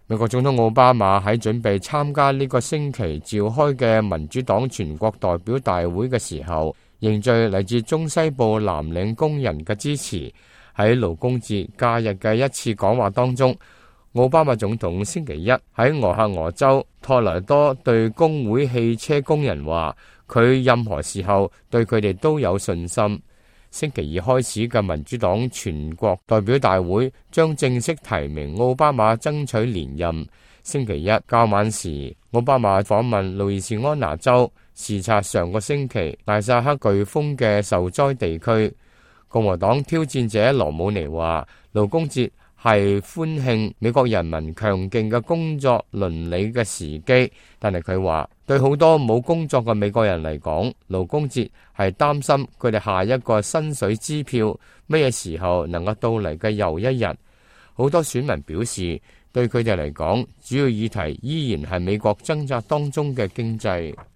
美國總統奧巴馬喺準備參加呢個星期召開嘅民主黨全國代表大會嘅時候，凝聚嚟自中西部藍領工人嘅支持。喺勞工節假日嘅一次講話當中，奧巴馬總統星期一喺俄亥俄州托萊多對工會汽車工人話，佢任何時候對佢哋都有信心。星期二開始嘅民主黨全國代表大會將正式提名奧巴馬爭取連任。星期一較晚時，奧巴馬訪問路易斯安那州，視察上個星期艾薩克颶風嘅受災地區。共和黨挑戰者羅姆尼話，勞工節係歡慶美國人民強勁嘅工作倫理嘅時機，但係佢話對好多冇工作嘅美國人嚟講，勞工節係擔心佢哋下一個薪水支票咩時候能夠到嚟嘅又一日。好多選民表示，對佢哋嚟講，主要議題依然係美國掙扎當中嘅經濟。